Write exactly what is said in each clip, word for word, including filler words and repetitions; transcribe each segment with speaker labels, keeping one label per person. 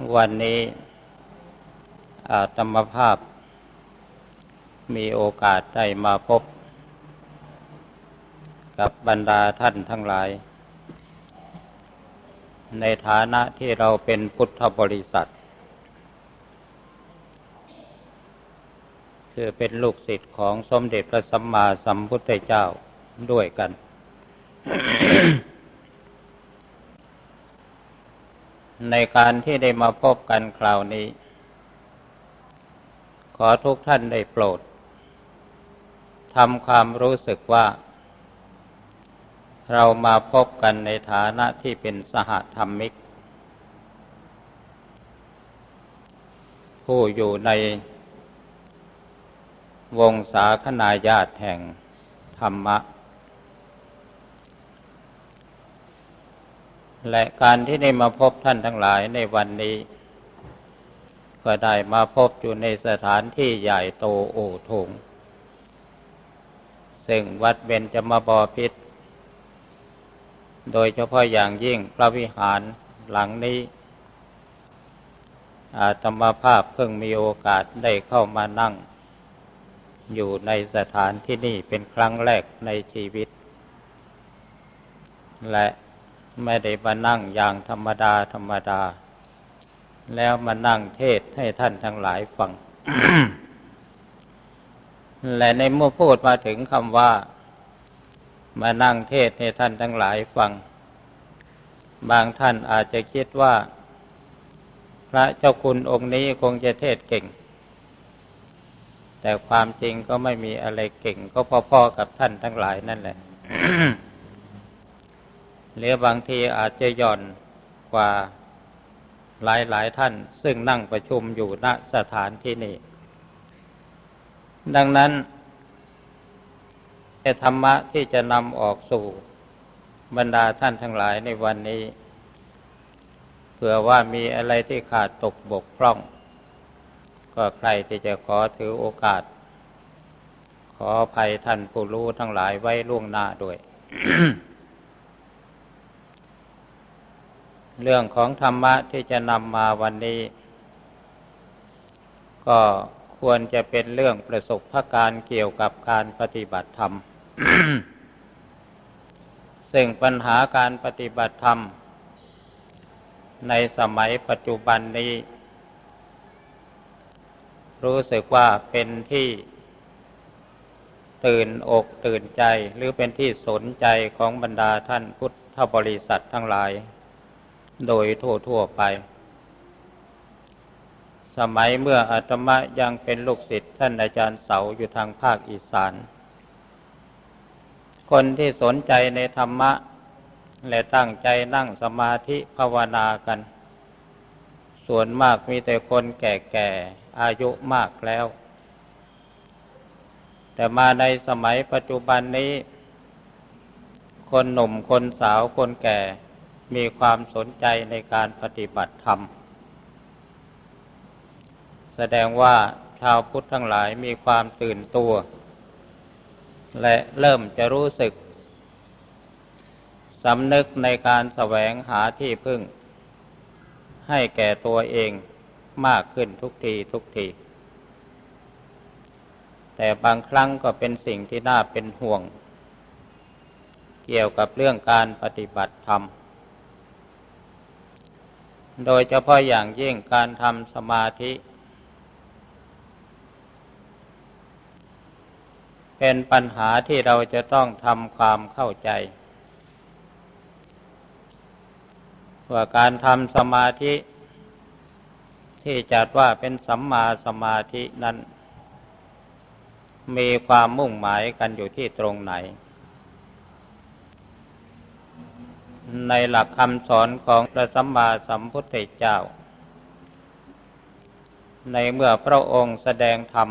Speaker 1: วันนี้อาตมาภาพมีโอกาสได้มาพบกับบรรดาท่านทั้งหลายในฐานะที่เราเป็นพุทธบริษัทคือเป็นลูกศิษย์ของสมเด็จพระสัมมาสัมพุทธเจ้าด้วยกัน ในการที่ได้มาพบกันคราวนี้ขอทุกท่านได้โปรดทำความรู้สึกว่าเรามาพบกันในฐานะที่เป็นสหธรรมิกผู้อยู่ในวงศาคณาญาติแห่งธรรมะและการที่ได้มาพบท่านทั้งหลายในวันนี้ก็ได้มาพบอยู่ในสถานที่ใหญ่โตโอโถงซึ่งวัดเบญจมบพิตรโดยเฉพาะอย่างยิ่งพระวิหารหลังนี้อาตมาภาพเพิ่งมีโอกาสได้เข้ามานั่งอยู่ในสถานที่นี่เป็นครั้งแรกในชีวิตและไม่ได้มานั่งอย่างธรรมดาธรรมดาแล้วมานั่งเทศให้ท่านทั้งหลายฟัง และในเมื่อพูดมาถึงคำว่ามานั่งเทศให้ท่านทั้งหลายฟังบางท่านอาจจะคิดว่าพระเจ้าคุณองค์นี้คงจะเทศเก่งแต่ความจริงก็ไม่มีอะไรเก่งก็พอๆกับท่านทั้งหลายนั่นแหละ หรือบางทีอาจจะหย่อนกว่าหลายๆท่านซึ่งนั่งประชุมอยู่ณสถานที่นี้ดังนั้นธรรมะที่จะนำออกสู่บรรดาท่านทั้งหลายในวันนี้เผื่อว่ามีอะไรที่ขาดตกบกพร่องก็ใครที่จะขอถือโอกาสขออภัยท่านผู้รู้ทั้งหลายไว้ล่วงหน้าด้วย เรื่องของธรรมะที่จะนำมาวันนี้ก็ควรจะเป็นเรื่องประสบการณ์เกี่ยวกับการปฏิบัติธรรม ซึ่งปัญหาการปฏิบัติธรรมในสมัยปัจจุบันนี้รู้สึกว่าเป็นที่ตื่นอกตื่นใจหรือเป็นที่สนใจของบรรดาท่านพุทธบริษัททั้งหลายโดยทั่วๆไปสมัยเมื่ออาตมายังเป็นลูกศิษย์ท่านอาจารย์เสาอยู่ทางภาคอีสานคนที่สนใจในธรรมะและตั้งใจนั่งสมาธิภาวนากันส่วนมากมีแต่คนแก่ๆอายุมากแล้วแต่มาในสมัยปัจจุบันนี้คนหนุ่มคนสาวคนแก่มีความสนใจในการปฏิบัติธรรมแสดงว่าชาวพุทธทั้งหลายมีความตื่นตัวและเริ่มจะรู้สึกสำนึกในการแสวงหาที่พึ่งให้แก่ตัวเองมากขึ้นทุกทีทุกทีแต่บางครั้งก็เป็นสิ่งที่น่าเป็นห่วงเกี่ยวกับเรื่องการปฏิบัติธรรมโดยเฉพาะอย่างยิ่งการทำสมาธิเป็นปัญหาที่เราจะต้องทำความเข้าใจว่าการทำสมาธิที่จัดว่าเป็นสัมมาสมาธินั้นมีความมุ่งหมายกันอยู่ที่ตรงไหนในหลักคำสอนของพระสัมมาสัมพุทธเจ้าในเมื่อพระองค์แสดงธรรม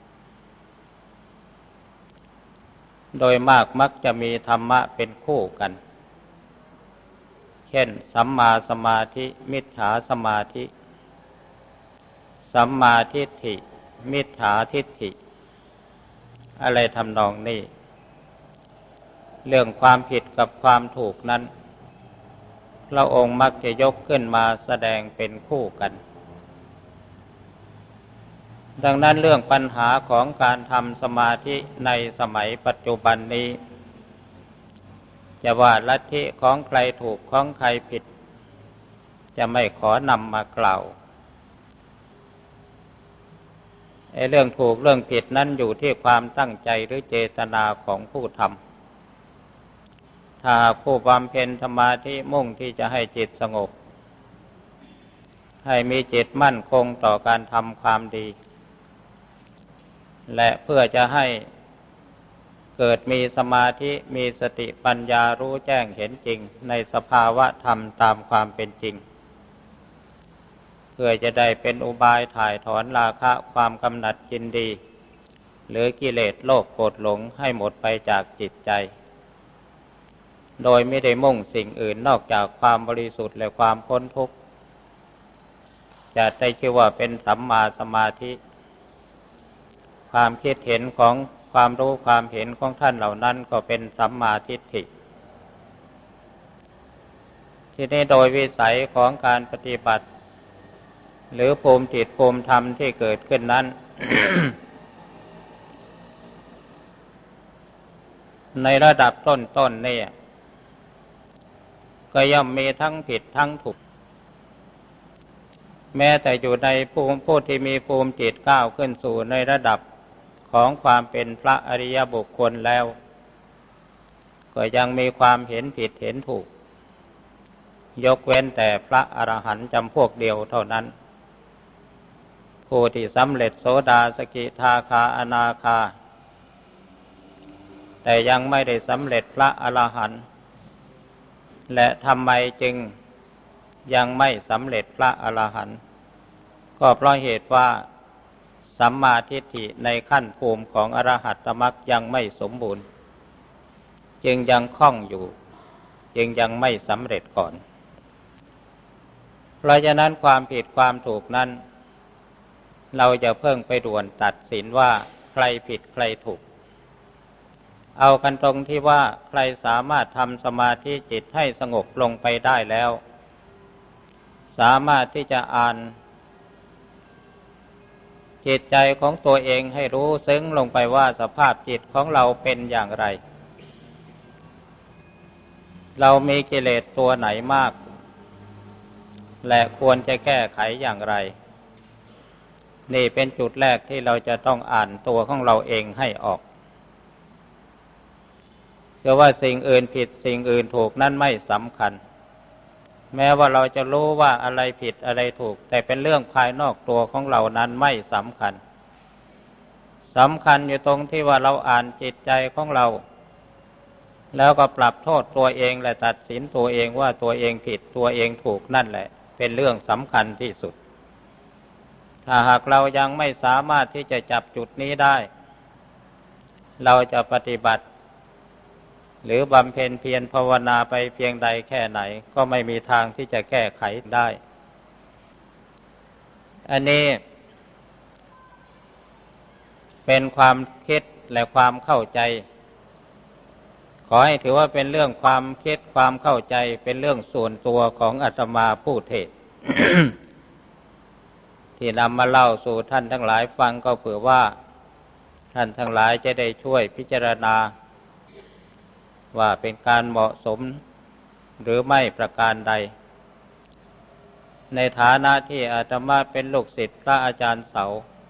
Speaker 1: โดยมากมักจะมีธรรมะเป็นคู่กันเช่นสัมมาสมาธิมิจฉาสมาธิสัมมาทิฏฐิมิจฉาทิฏฐิอะไรทำนองนี้เรื่องความผิดกับความถูกนั้นพระองค์มักจะยกขึ้นมาแสดงเป็นคู่กันดังนั้นเรื่องปัญหาของการทำสมาธิในสมัยปัจจุบันนี้จะว่าลัทธิของใครถูกของใครผิดจะไม่ขอนำมากล่าวไอ้เรื่องถูกเรื่องผิดนั้นอยู่ที่ความตั้งใจหรือเจตนาของผู้ทำถ้าผู้บำเพ็ญสมาธิมุ่งที่จะให้จิตสงบให้มีจิตมั่นคงต่อการทำความดีและเพื่อจะให้เกิดมีสมาธิมีสติปัญญารู้แจ้งเห็นจริงในสภาวะธรรมตามความเป็นจริงเพื่อจะได้เป็นอุบายถ่ายถอนราคะความกำหนัดยินดีหรือกิเลสโลภโกรธหลงให้หมดไปจากจิตใจโดยไม่ได้มุ่งสิ่งอื่นนอกจากความบริสุทธิ์และความพ้นทุกข์จะได้ชื่อว่าเป็นสัมมาสมาธิความคิดเห็นของความรู้ความเห็นของท่านเหล่านั้นก็เป็นสัมมาทิฏฐิที่นี้โดยวิสัยของการปฏิบัติหรือภูมิจิตภูมิธรรมที่เกิดขึ้นนั้น ในระดับต้นๆนี่ก็ย่อมมีทั้งผิดทั้งถูกแม้แต่อยู่ในภูมิผู้ที่มีภูมิจิตก้าวขึ้นสู่ในระดับของความเป็นพระอริยบุคคลแล้วก็ยังมีความเห็นผิดเห็นถูกยกเว้นแต่พระอรหันต์จำพวกเดียวเท่านั้นผู้ที่สำเร็จโสดาสกิทาคาอนาคาแต่ยังไม่ได้สำเร็จพระอรหันต์และทำไมจึงยังไม่สำเร็จพระอรหันต์ก็เพราะเหตุว่าสัมมาทิฏฐิในขั้นภูมิของอรหัตตมรรคยังไม่สมบูรณ์จึงยังคล่องอยู่จึงยังไม่สำเร็จก่อนเพราะฉะนั้นความผิดความถูกนั้นเราจะเพิ่งไปด่วนตัดสินว่าใครผิดใครถูกเอากันตรงที่ว่าใครสามารถทำสมาธิจิตให้สงบลงไปได้แล้วสามารถที่จะอ่านจิตใจของตัวเองให้รู้ซึ้งลงไปว่าสภาพจิตของเราเป็นอย่างไรเรามีกิเลสตัวไหนมากและควรจะแก้ไขอย่างไรนี่เป็นจุดแรกที่เราจะต้องอ่านตัวของเราเองให้ออกเชื่อว่าสิ่งอื่นผิดสิ่งอื่นถูกนั่นไม่สำคัญแม้ว่าเราจะรู้ว่าอะไรผิดอะไรถูกแต่เป็นเรื่องภายนอกตัวของเรานั้นไม่สำคัญสำคัญอยู่ตรงที่ว่าเราอ่านจิตใจของเราแล้วก็ปรับโทษตัวเองและตัดสินตัวเองว่าตัวเองผิดตัวเองถูกนั่นแหละเป็นเรื่องสำคัญที่สุดถ้าหากเรายังไม่สามารถที่จะจับจุดนี้ได้เราจะปฏิบัติหรือบำเพ็ญเพียรภาวนาไปเพียงใดแค่ไหนก็ไม่มีทางที่จะแก้ไขได้อันนี้เป็นความคิดและความเข้าใจขอให้ถือว่าเป็นเรื่องความคิดความเข้าใจเป็นเรื่องส่วนตัวของอาตมาผู้เทศน์ ที่นำมาเล่าสู่ท่านทั้งหลายฟังก็เผื่อว่าท่านทั้งหลายจะได้ช่วยพิจารณาว่าเป็นการเหมาะสมหรือไม่ประการใดในฐานะที่อาตมาเป็นลูกศิษย์พระอาจารย์เสา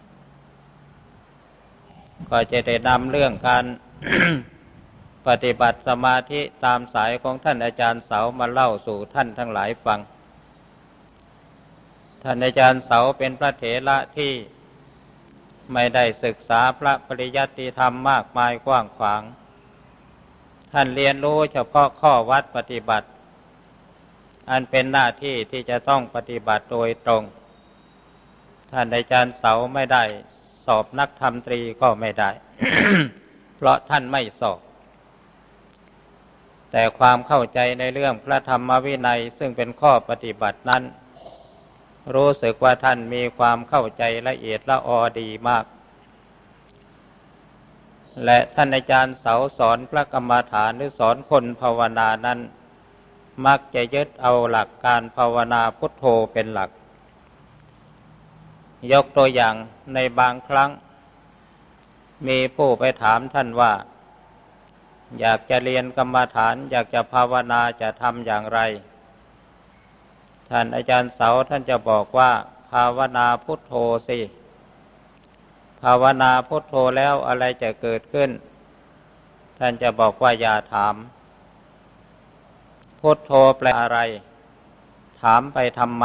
Speaker 1: ก็จะได้นำเรื่องการ ปฏิบัติสมาธิตามสายของท่านอาจารย์เสามาเล่าสู่ท่านทั้งหลายฟังท่านอาจารย์เสาเป็นพระเถระที่ไม่ได้ศึกษาพระปริยัติธรรมมากมายกว้างขวางท่านเรียนรู้เฉพาะข้อวัดปฏิบัติอันเป็นหน้าที่ที่จะต้องปฏิบัติโดยตรงท่านอาจารย์เสาไม่ได้สอบนักธรรมตรีก็ไม่ได้ เพราะท่านไม่สอบแต่ความเข้าใจในเรื่องพระธรรมวินัยซึ่งเป็นข้อปฏิบัตินั้นรู้สึกว่าท่านมีความเข้าใจละเอียดละออดีมากและท่านอาจารย์เสาสอนพระกรรมฐานหรือสอนคนภาวนานั้นมักจะยึดเอาหลักการภาวนาพุทโธเป็นหลักยกตัวอย่างในบางครั้งมีผู้ไปถามท่านว่าอยากจะเรียนกรรมฐานอยากจะภาวนาจะทำอย่างไรท่านอาจารย์เสาท่านจะบอกว่าภาวนาพุทโธสิภาวนาพุทโธแล้วอะไรจะเกิดขึ้นท่านจะบอกว่าอย่าถามพุทโธแปลอะไรถามไปทำไม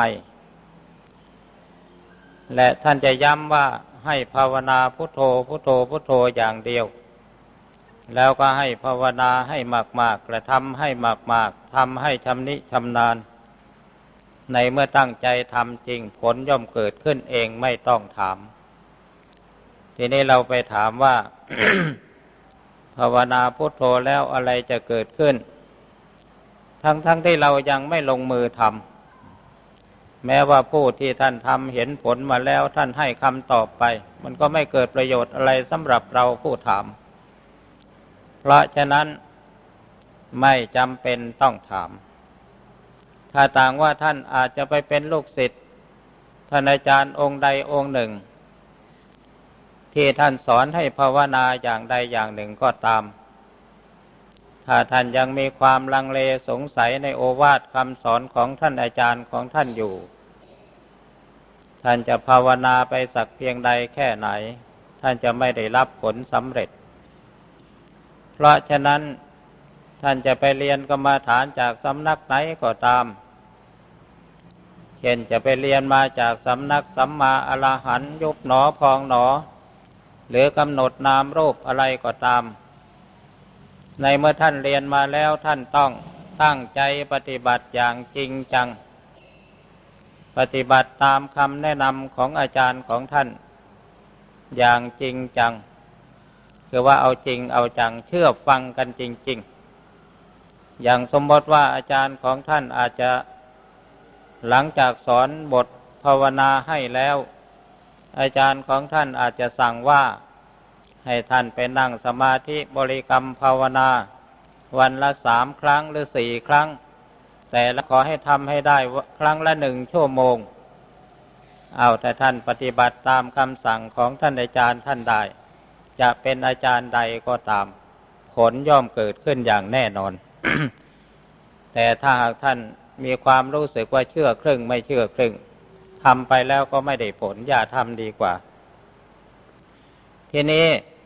Speaker 1: และท่านจะย้ำว่าให้ภาวนาพุทโธพุทโธพุทโธอย่างเดียวแล้วก็ให้ภาวนาให้มากๆกระทำให้มากๆทำให้ชำนิชำนาญในเมื่อตั้งใจทำจริงผลย่อมเกิดขึ้นเองไม่ต้องถามทีนี้เราไปถามว่า ภาวนาพุทโธแล้วอะไรจะเกิดขึ้นทั้งๆ ท, ที่เรายังไม่ลงมือทำแม้ว่าผู้ที่ท่านทำเห็นผลมาแล้วท่านให้คำตอบไปมันก็ไม่เกิดประโยชน์อะไรสำหรับเราผู้ถามเพราะฉะนั้นไม่จำเป็นต้องถามถ้าต่างว่าท่านอาจจะไปเป็นลูกศิษย์ท่านอาจารย์องค์ใดองค์หนึ่งที่ท่านสอนให้ภาวนาอย่างใดอย่างหนึ่งก็ตามถ้าท่านยังมีความลังเลสงสัยในโอวาทคำสอนของท่านอาจารย์ของท่านอยู่ท่านจะภาวนาไปสักเพียงใดแค่ไหนท่านจะไม่ได้รับผลสำเร็จเพราะฉะนั้นท่านจะไปเรียนกรรมฐานจากสำนักไหนก็ตามเช่นจะไปเรียนมาจากสำนักสัมมาอรหันต์ยุบหนอพองหนอหรือกำหนดนามรูปอะไรก็ตามในเมื่อท่านเรียนมาแล้วท่านต้องตั้งใจปฏิบัติอย่างจริงจังปฏิบัติตามคำแนะนำของอาจารย์ของท่านอย่างจริงจังคือว่าเอาจริงเอาจังเชื่อฟังกันจริงๆอย่างสมมติว่าอาจารย์ของท่านอาจจะหลังจากสอนบทภาวนาให้แล้วอาจารย์ของท่านอาจจะสั่งว่าให้ท่านไปนั่งสมาธิบริกรรมภาวนาวันละสามครั้งหรือสี่ครั้งแต่ละขอให้ทำให้ได้ครั้งละหนึ่งชั่วโมงเอาแต่ท่านปฏิบัติตามคำสั่งของท่านอาจารย์ท่านใดจะเป็นอาจารย์ใดก็ตามผลย่อมเกิดขึ้นอย่างแน่นอน แต่ถ้าหากท่านมีความรู้สึกว่าเชื่อครึ่งไม่เชื่อครึ่งทำไปแล้วก็ไม่ได้ผลอย่าทำดีกว่าทีนี้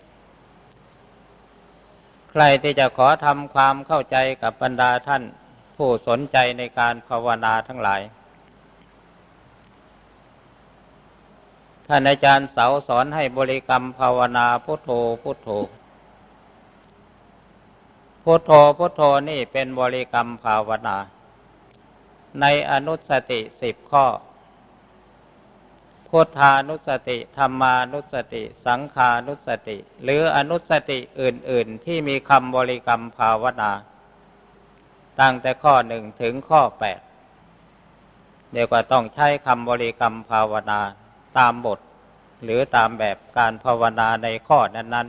Speaker 1: ใครที่จะขอทำความเข้าใจกับบรรดาท่านผู้สนใจในการภาวนาทั้งหลายท่านอาจารย์เสาสอนให้บริกรรมภาวนาพุทโธพุทโธพุทโธพุทโธนี่เป็นบริกรรมภาวนาในอนุสติสิบข้อพุทธานุสติธัมมานุสติสังฆานุสติหรืออนุสติอื่นๆที่มีคำบริกรรมภาวนาตั้งแต่ข้อหนึ่งถึงข้อแปดเดี๋ยวก็ต้องใช้คำบริกรรมภาวนาตามบทหรือตามแบบการภาวนาในข้อนั้น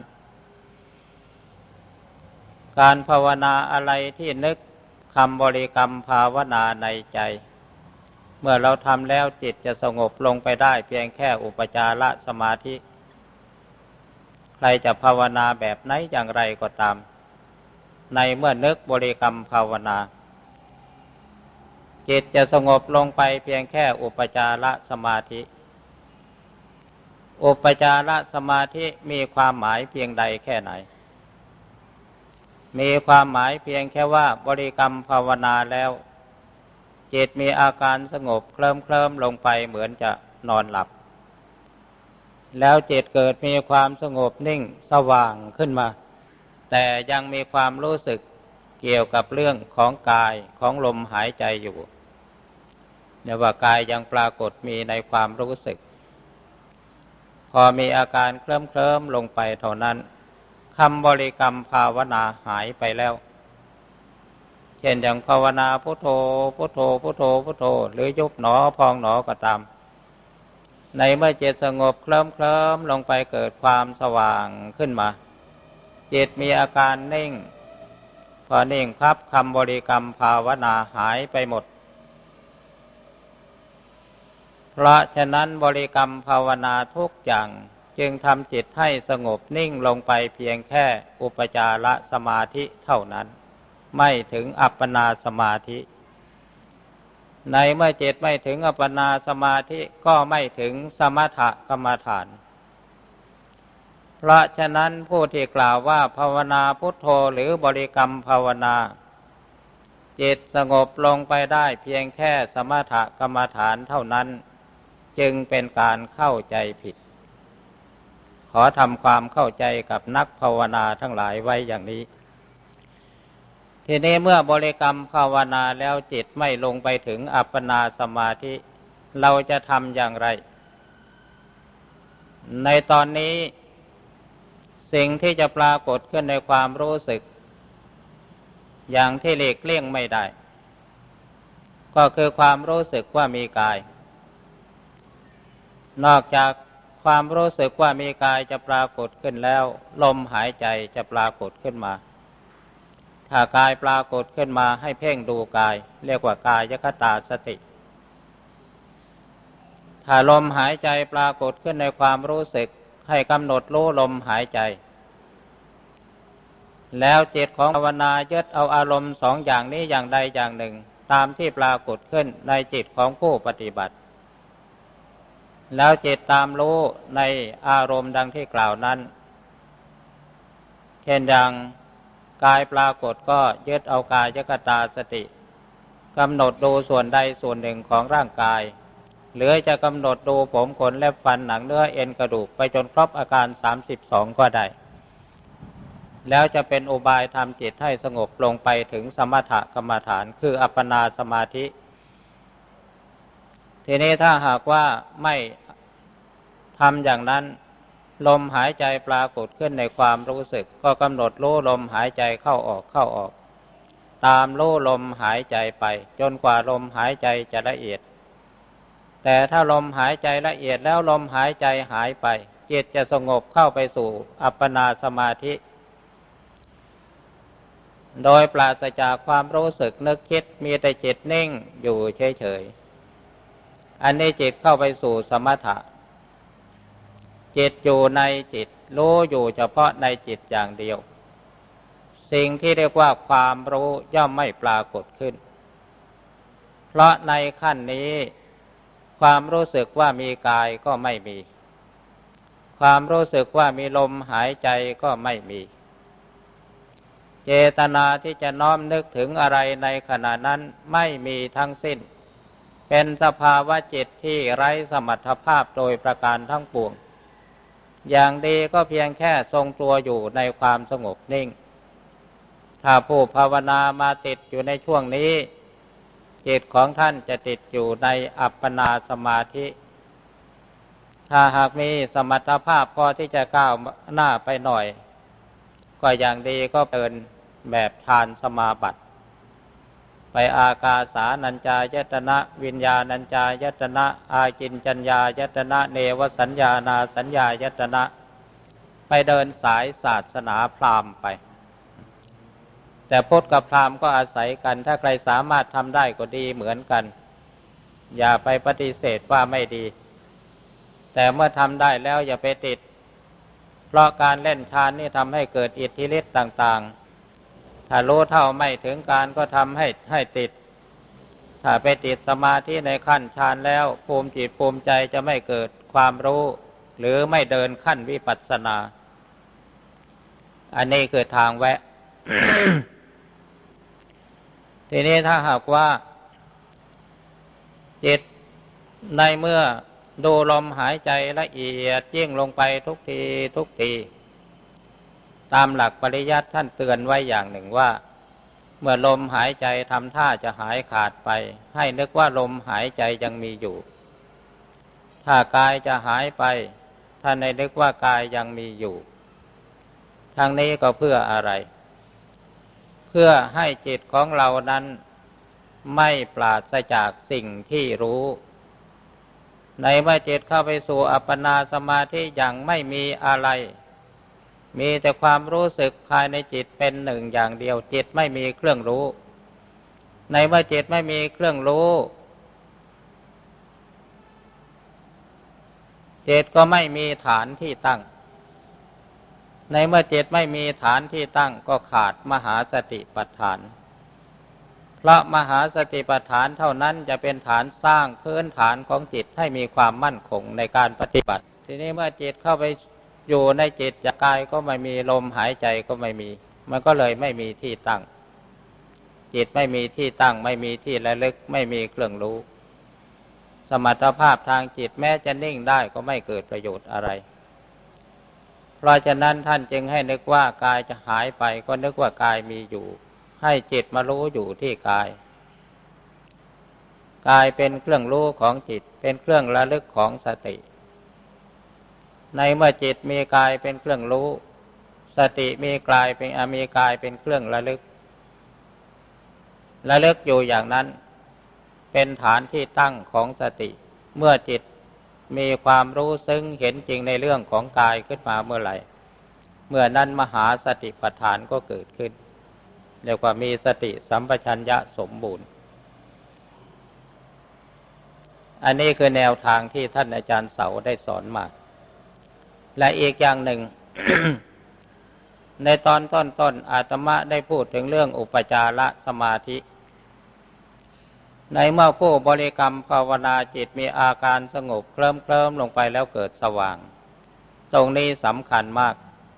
Speaker 1: ๆการภาวนาอะไรที่นึกคำบริกรรมภาวนาในใจเมื่อเราทำแล้วจิตจะสงบลงไปได้เพียงแค่อุปจารสมาธิใครจะภาวนาแบบไหนอย่างไรก็ตามในเมื่อนึกบริกรรมภาวนาจิตจะสงบลงไปเพียงแค่อุปจารสมาธิอุปจารสมาธิมีความหมายเพียงใดแค่ไหนมีความหมายเพียงแค่ว่าบริกรรมภาวนาแล้วจิตมีอาการสงบเคลิ้มเคลิ้มลงไปเหมือนจะนอนหลับแล้วจิตเกิดมีความสงบนิ่งสว่างขึ้นมาแต่ยังมีความรู้สึกเกี่ยวกับเรื่องของกายของลมหายใจอยู่เนี่ยว่ากายยังปรากฏมีในความรู้สึกพอมีอาการเคลิ้มเคลิ้มลงไปเท่านั้นคำบริกรรมภาวนาหายไปแล้วเช่นอย่างภาวนาพุทโธพุทโธพุทโธพุทโธหรือยุบหนอพองหนอก็ตามในเมื่อจิตสงบเคลิ้มเคลิ้มลงไปเกิดความสว่างขึ้นมาจิตมีอาการนิ่งพอนิ่งพับคำบริกรรมภาวนาหายไปหมดเพราะฉะนั้นบริกรรมภาวนาทุกอย่างจึงทำจิตให้สงบนิ่งลงไปเพียงแค่อุปจารสมาธิเท่านั้นไม่ถึงอัปปนาสมาธิในเมื่อจิตไม่ถึงอัปปนาสมาธิก็ไม่ถึงสมถกรรมฐานเพราะฉะนั้นผู้ที่กล่าวว่าภาวนาพุทโธหรือบริกรรมภาวนาจิตสงบลงไปได้เพียงแค่สมถกรรมฐานเท่านั้นจึงเป็นการเข้าใจผิดขอทำความเข้าใจกับนักภาวนาทั้งหลายไว้อย่างนี้ทีนี้เมื่อบริกรรมภาวนาแล้วจิตไม่ลงไปถึงอัปปนาสมาธิเราจะทำอย่างไรในตอนนี้สิ่งที่จะปรากฏขึ้นในความรู้สึกอย่างที่หลีกเลี่ยงไม่ได้ก็คือความรู้สึกว่ามีกายนอกจากความรู้สึกว่ามีกายจะปรากฏขึ้นแล้วลมหายใจจะปรากฏขึ้นมาถ้ากายปรากฏขึ้นมาให้เพ่งดูกายเรียกว่ากายคตาสติถ้าลมหายใจปรากฏขึ้นในความรู้สึกให้กำหนดรู้ลมหายใจแล้วจิตของภาวนายึดเอาอารมณ์สองอย่างนี้อย่างใดอย่างหนึ่งตามที่ปรากฏขึ้นในจิตของผู้ปฏิบัติแล้วจิตตามรู้ในอารมณ์ดังที่กล่าวนั้นเช่นอย่างกายปรากฏก็ยึดเอากายคตาสติกำหนดดูส่วนใดส่วนหนึ่งของร่างกายหรือจะกำหนดดูผมขนเล็บฟันหนังเนื้อเอ็นกระดูกไปจนครบอาการสามสิบสองก็ได้แล้วจะเป็นอุบายทำจิตให้สงบลงไปถึงสมถกรรมฐานคืออัปปนาสมาธิทีนี้ถ้าหากว่าไม่ทำอย่างนั้นลมหายใจปรากฏขึ้นในความรู้สึกก็กำหนดรู้ลมหายใจเข้าออกเข้าออกตามรู้ลมหายใจไปจนกว่าลมหายใจจะละเอียดแต่ถ้าลมหายใจละเอียดแล้วลมหายใจหายไปจิตจะสงบเข้าไปสู่อัปปนาสมาธิโดยปราศจากความรู้สึกนึกคิดมีแต่จิตนิ่งอยู่เฉยๆอันนี้จิตเข้าไปสู่สมถะจิตอยู่ในจิตรู้อยู่เฉพาะในจิตอย่างเดียวสิ่งที่เรียกว่าความรู้ย่อมไม่ปรากฏขึ้นเพราะในขั้นนี้ความรู้สึกว่ามีกายก็ไม่มีความรู้สึกว่ามีลมหายใจก็ไม่มีเจตนาที่จะน้อมนึกถึงอะไรในขณะนั้นไม่มีทั้งสิ้นเป็นสภาวะจิตที่ไร้สมรรถภาพโดยประการทั้งปวงอย่างดีก็เพียงแค่ทรงตัวอยู่ในความสงบนิ่งถ้าผู้ภาวนามาติดอยู่ในช่วงนี้จิตของท่านจะติดอยู่ในอัปปนาสมาธิถ้าหากมีสมรรถภาพพอที่จะก้าวหน้าไปหน่อยก็อย่างดีก็เป็นแบบฌานสมาบัติไปอากาสานัญจายตนะวิญญาณัญจายตนะอากินจัญญายตนะเนวสัญญานาสัญญายตนะไปเดินสายศาสนาพราหมณ์ไปแต่พุทธกับพราหมณ์ก็อาศัยกันถ้าใครสามารถทำได้ก็ดีเหมือนกันอย่าไปปฏิเสธว่าไม่ดีแต่เมื่อทำได้แล้วอย่าไปติดเพราะการเล่นฌานนี่ทำให้เกิดอิทธิฤทธิ์ต่างๆถ้ารู้เท่าไม่ถึงการก็ทำให้ให้ติดถ้าไปติดสมาธิในขั้นฌานแล้วภูมิจิตภูมิใจจะไม่เกิดความรู้หรือไม่เดินขั้นวิปัสสนาอันนี้คือทางแวะ ทีนี้ถ้าหากว่าจิตในเมื่อดูลมหายใจละเอียดยิ่งลงไปทุกทีทุกทีตามหลักปริยัติท่านเตือนไว้อย่างหนึ่งว่าเมื่อลมหายใจทำท่าจะหายขาดไปให้นึกว่าลมหายใจยังมีอยู่ถ้ากายจะหายไปท่านให้นึกว่ากายยังมีอยู่ทางนี้ก็เพื่ออะไรเพื่อให้จิตของเรานั้นไม่ปราศจากสิ่งที่รู้ในเมื่อจิตเข้าไปสู่อัปปนาสมาธิอย่างไม่มีอะไรมีแต่ความรู้สึกภายในจิตเป็นหนึ่งอย่างเดียวจิตไม่มีเครื่องรู้ในเมื่อจิตไม่มีเครื่องรู้จิตก็ไม่มีฐานที่ตั้งในเมื่อจิตไม่มีฐานที่ตั้งก็ขาดมหาสติปัฏฐานเพราะมหาสติปัฏฐานเท่านั้นจะเป็นฐานสร้างพื้นฐานของจิตให้มีความมั่นคงในการปฏิบัติทีนี้เมื่อจิตเข้าไปอยู่ในจิตจากกายก็ไม่มีลมหายใจก็ไม่มีมันก็เลยไม่มีที่ตั้งจิตไม่มีที่ตั้งไม่มีที่ระลึกไม่มีเครื่องรู้สมรรถภาพทางจิตแม้จะนิ่งได้ก็ไม่เกิดประโยชน์อะไรเพราะฉะนั้นท่านจึงให้นึกว่ากายจะหายไปก็นึกว่ากายมีอยู่ให้จิตมารู้อยู่ที่กายกายเป็นเครื่องรู้ของจิตเป็นเครื่องระลึกของสติในเมื่อจิตมีกายเป็นเครื่องรู้สติมีกายเป็นอมีกายเป็นเครื่องระลึกระลึกอยู่อย่างนั้นเป็นฐานที่ตั้งของสติเมื่อจิตมีความรู้ซึ้งเห็นจริงในเรื่องของกายขึ้นมาเมื่อไหร่เมื่อนั้นมหาสติปัฏฐานก็เกิดขึ้นเรียกว่ามีสติสัมปชัญญะสมบูรณ์อันนี้คือแนวทางที่ท่านอาจารย์เสาได้สอนมาและอีกอย่างหนึ่ง ในตอนต้นๆอาตมาได้พูดถึงเรื่องอุปจารสมาธิในเมื่อผู้บริกรรมภาวนาจิตมีอาการสงบเคลิ้มเคลิ้มลงไปแล้วเกิดสว่างตรงนี้สำคัญมาก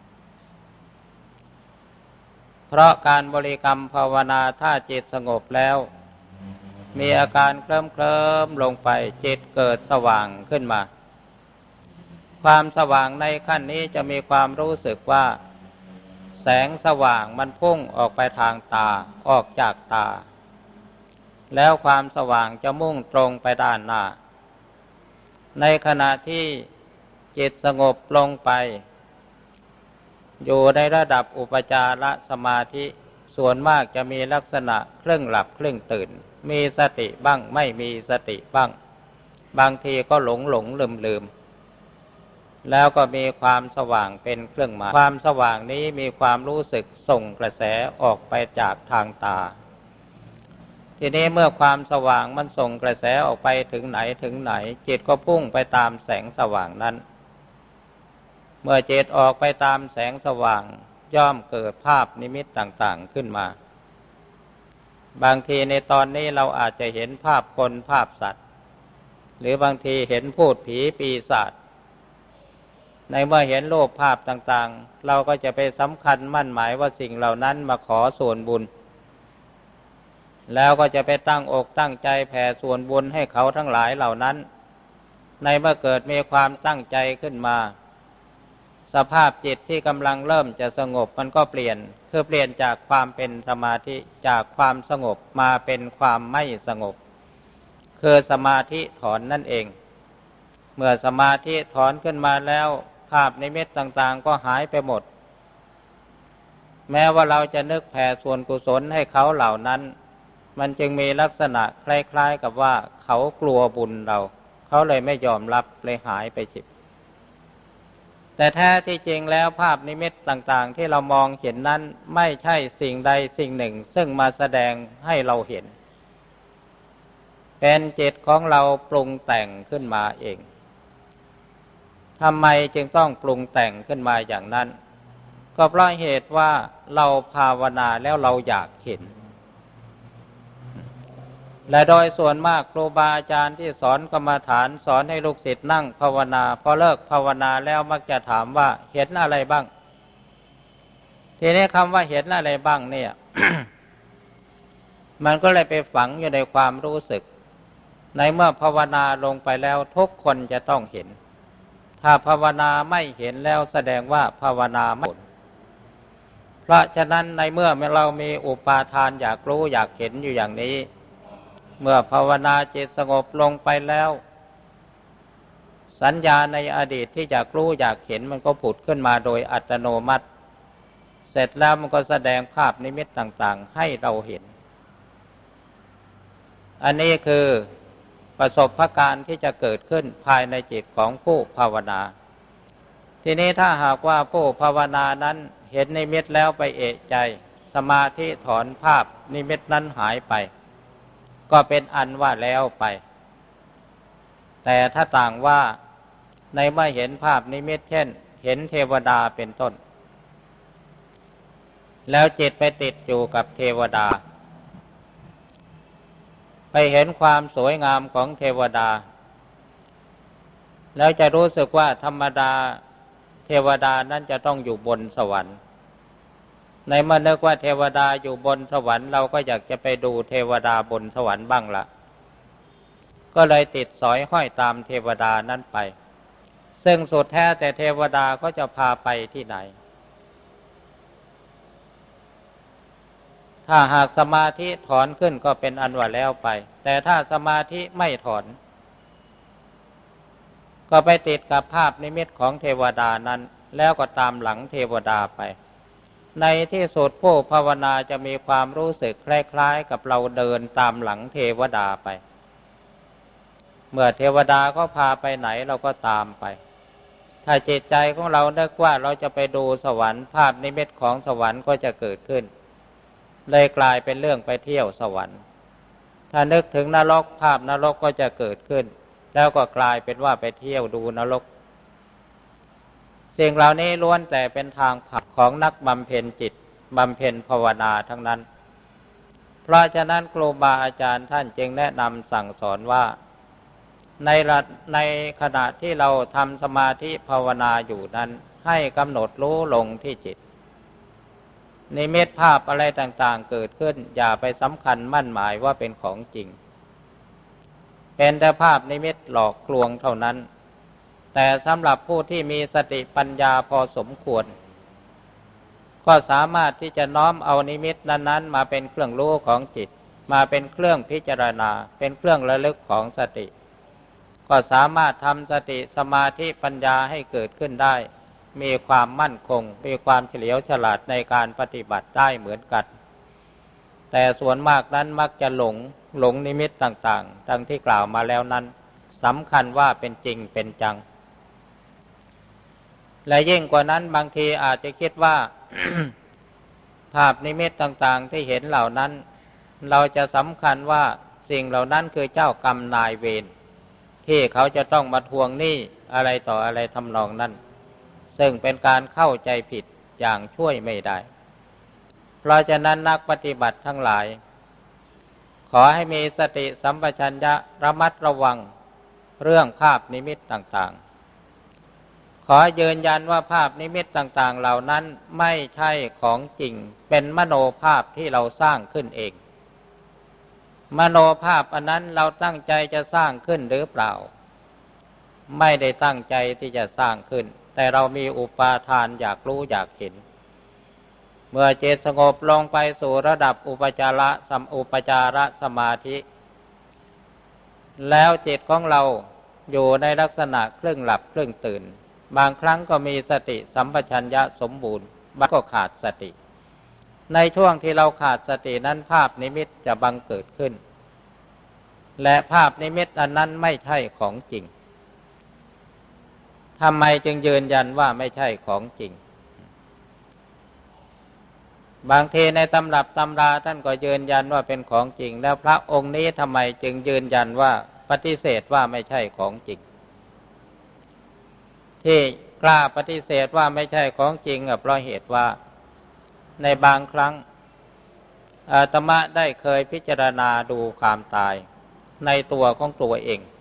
Speaker 1: เพราะการบริกรรมภาวนาถ้าจิตสงบแล้วมีอาการเคลิ้มเคลิ้มลงไปจิตเกิดสว่างขึ้นมาความสว่างในขั้นนี้จะมีความรู้สึกว่าแสงสว่างมันพุ่งออกไปทางตาออกจากตาแล้วความสว่างจะมุ่งตรงไปด้านหน้าในขณะที่จิตสงบลงไปอยู่ในระดับอุปจารสมาธิส่วนมากจะมีลักษณะครึ่งหลับครึ่งตื่นมีสติบ้างไม่มีสติบ้างบางทีก็หลงหลงลืมลืมแล้วก็มีความสว่างเป็นเครื่องหมายความสว่างนี้มีความรู้สึกส่งกระแสออกไปจากทางตาทีนี้เมื่อความสว่างมันส่งกระแสออกไปถึงไหนถึงไหนจิตก็พุ่งไปตามแสงสว่างนั้นเมื่อจิตออกไปตามแสงสว่างย่อมเกิดภาพนิมิตต่างๆขึ้นมาบางทีในตอนนี้เราอาจจะเห็นภาพคนภาพสัตว์หรือบางทีเห็นพูดผีปีศาจในเมื่อเห็นรูปภาพต่างๆเราก็จะไปสำคัญมั่นหมายว่าสิ่งเหล่านั้นมาขอส่วนบุญแล้วก็จะไปตั้งอกตั้งใจแผ่ส่วนบุญให้เขาทั้งหลายเหล่านั้นในเมื่อเกิดมีความตั้งใจขึ้นมาสภาพจิตที่กำลังเริ่มจะสงบมันก็เปลี่ยนคือเปลี่ยนจากความเป็นสมาธิจากความสงบมาเป็นความไม่สงบคือสมาธิถอนนั่นเองเมื่อสมาธิถอนขึ้นมาแล้วภาพนิมิตต่างๆก็หายไปหมดแม้ว่าเราจะนึกแผ่ส่วนกุศลให้เขาเหล่านั้นมันจึงมีลักษณะคล้ายๆกับว่าเขากลัวบุญเราเขาเลยไม่ยอมรับเลยหายไปจิตแต่แท้ที่จริงแล้วภาพนิมิตต่างๆที่เรามองเห็นนั้นไม่ใช่สิ่งใดสิ่งหนึ่งซึ่งมาแสดงให้เราเห็นเป็นจิตของเราปรุงแต่งขึ้นมาเองทำไมจึงต้องปรุงแต่งขึ้นมาอย่างนั้นก็เพราะเหตุว่าเราภาวนาแล้วเราอยากเห็นและโดยส่วนมากครูบาอาจารย์ที่สอนกรรมฐานสอนให้ลูกศิษย์นั่งภาวนาพอเลิกภาวนาแล้วมักจะถามว่าเห็นอะไรบ้างทีนี้คำว่าเห็นอะไรบ้างเนี่ย มันก็เลยไปฝังอยู่ในความรู้สึกในเมื่อภาวนาลงไปแล้วทุกคนจะต้องเห็นถ้าภาวนาไม่เห็นแล้วแสดงว่าภาวนาไม่ผลเพราะฉะนั้นในเมื่อเรามีอุปาทานอยากรู้อยากเห็นอยู่อย่างนี้เมื่อภาวนาจิตสงบลงไปแล้วสัญญาในอดีตที่อยากรู้อยากเห็นมันก็ผุดขึ้นมาโดยอัตโนมัติเสร็จแล้วมันก็แสดงภาพนิมิตต่างๆให้เราเห็นอันนี้คือประสบการณ์ที่จะเกิดขึ้นภายในจิตของผู้ภาวนาทีนี้ถ้าหากว่าผู้ภาวนานั้นเห็นนิมิตแล้วไปเอะใจสมาธิถอนภาพนิมิตนั้นหายไปก็เป็นอันว่าแล้วไปแต่ถ้าต่างว่าในเมื่อเห็นภาพนิมิตเช่นเห็นเทวดาเป็นต้นแล้วจิตไปติดอยู่กับเทวดาไปเห็นความสวยงามของเทวดาแล้วจะรู้สึกว่าธรรมดาเทวดานั้นจะต้องอยู่บนสวรรค์ในเมื่อนึกว่าเทวดาอยู่บนสวรรค์เราก็อยากจะไปดูเทวดาบนสวรรค์บ้างละก็เลยติดสอยห้อยตามเทวดานั้นไปซึ่งสุดแท้แต่เทวดาก็จะพาไปที่ไหนถ้าหากสมาธิถอนขึ้นก็เป็นอันว่าแล้วไปแต่ถ้าสมาธิไม่ถอนก็ไปติดกับภาพนิมิตของเทวดานั้นแล้วก็ตามหลังเทวดาไปในที่สุดผู้ภาวนาจะมีความรู้สึกคล้ายๆกับเราเดินตามหลังเทวดาไปเมื่อเทวดาก็พาไปไหนเราก็ตามไปถ้าจิตใจของเรานึกว่าเราจะไปดูสวรรค์ภาพนิมิตของสวรรค์ก็จะเกิดขึ้นเลยกลายเป็นเรื่องไปเที่ยวสวรรค์ถ้านึกถึงนรกภาพนรกก็จะเกิดขึ้นแล้วก็กลายเป็นว่าไปเที่ยวดูนรกสิ่งเหล่านี้ล้วนแต่เป็นทางผ่านของนักบำเพ็ญจิตบำเพ็ญภาวนาทั้งนั้นเพราะฉะนั้นครูบาอาจารย์ท่านจึงแนะนำสั่งสอนว่าในในขณะที่เราทำสมาธิภาวนาอยู่นั้นให้กำหนดรู้ลงที่จิตนิมิตภาพอะไรต่างๆเกิดขึ้นอย่าไปสำคัญมั่นหมายว่าเป็นของจริงเป็นแต่ภาพนิมิตหลอกลวงเท่านั้นแต่สำหรับผู้ที่มีสติปัญญาพอสมควรก็สามารถที่จะน้อมเอานิมิตนั้นๆมาเป็นเครื่องรู้ของจิตมาเป็นเครื่องพิจารณาเป็นเครื่องระลึกของสติก็สามารถทำสติสมาธิปัญญาให้เกิดขึ้นได้มีความมั่นคงมีความเฉลียวฉลาดในการปฏิบัติได้เหมือนกันแต่ส่วนมากนั้นมักจะหลงหลงนิมิตต่างๆดังที่กล่าวมาแล้วนั้นสำคัญว่าเป็นจริงเป็นจังและยิ่งกว่านั้นบางทีอาจจะคิดว่า ภาพนิมิตต่างๆที่เห็นเหล่านั้นเราจะสำคัญว่าสิ่งเหล่านั้นคือเจ้ากรรมนายเวรที่เขาจะต้องมาทวงหนี้อะไรต่ออะไรทำนองนั้นซึ่งเป็นการเข้าใจผิดอย่างช่วยไม่ได้เพราะฉะนั้นนักปฏิบัติทั้งหลายขอให้มีสติสัมปชัญญะระมัดระวังเรื่องภาพนิมิตต่างๆขอยืนยันว่าภาพนิมิตต่างๆเหล่านั้นไม่ใช่ของจริงเป็นมโนภาพที่เราสร้างขึ้นเองมโนภาพอันนั้นเราตั้งใจจะสร้างขึ้นหรือเปล่าไม่ได้ตั้งใจที่จะสร้างขึ้นแต่เรามีอุปาทานอยากรู้อยากเห็นเมื่อจิตสงบลงไปสู่ระดับอุปจาระสัมอุปจารสมาธิแล้วจิตของเราอยู่ในลักษณะครึ่งหลับครึ่งตื่นบางครั้งก็มีสติสัมปชัญญะสมบูรณ์บางก็ขาดสติในช่วงที่เราขาดสตินั้นภาพนิมิตจะบังเกิดขึ้นและภาพนิมิตอันนั้นไม่ใช่ของจริงทำไมจึงยืนยันว่าไม่ใช่ของจริงบางทีในตำรับตำราท่านก็ยืนยันว่าเป็นของจริงแล้วพระองค์นี้ทำไมจึงยืนยันว่าปฏิเสธว่าไม่ใช่ของจริงที่กล้าปฏิเสธว่าไม่ใช่ของจริงเพราะเหตุว่าในบางครั้งอาตมาได้เคยพิจารณาดูความตายในตัวของตัวเอง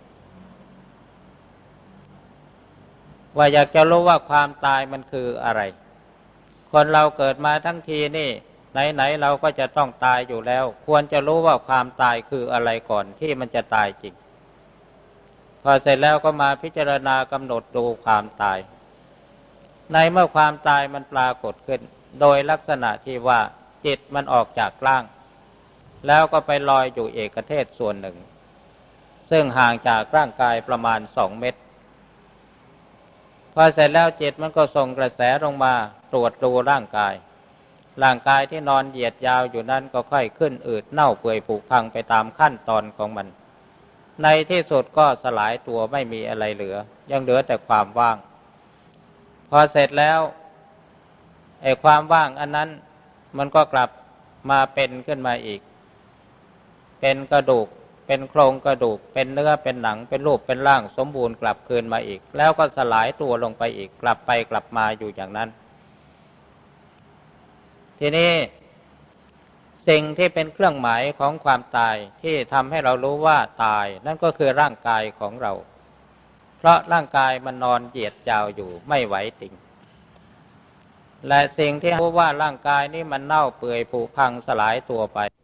Speaker 1: ว่าอยากจะรู้ว่าความตายมันคืออะไรคนเราเกิดมาทั้งทีนี่ไหนๆเราก็จะต้องตายอยู่แล้วควรจะรู้ว่าความตายคืออะไรก่อนที่มันจะตายจริงพอเสร็จแล้วก็มาพิจารณากำหนดดูความตายในเมื่อความตายมันปรากฏขึ้นโดยลักษณะที่ว่าจิตมันออกจากร่างแล้วก็ไปลอยอยู่เอกเทศส่วนหนึ่งซึ่งห่างจากร่างกายประมาณสองเมตรพอเสร็จแล้วจิตมันก็ส่งกระแสลงมาตรวจดูร่างกายร่างกายที่นอนเหยียดยาวอยู่นั้นก็ค่อยขึ้นอืดเน่าเปื่อยผุพังไปตามขั้นตอนของมันในที่สุดก็สลายตัวไม่มีอะไรเหลือยังเหลือแต่ความว่างพพอเสร็จแล้วไอ้ความว่างอันนั้นมันก็กลับมาเป็นขึ้นมาอีกเป็นกระดูกเป็นโครงกระดูกเป็นเนื้อเป็นหนังเป็นรูปเป็นร่างสมบูรณ์กลับคืนมาอีกแล้วก็สลายตัวลงไปอีกกลับไปกลับมาอยู่อย่างนั้นทีนี้สิ่งที่เป็นเครื่องหมายของความตายที่ทำให้เรารู้ว่าตายนั่นก็คือร่างกายของเราเพราะร่างกายมันนอนเหยียดยาวอยู่ไม่ไหวติงและสิ่งที่รู้ว่าร่างกายนี้มันเน่าเปื่อยผุพังสลายตัวไป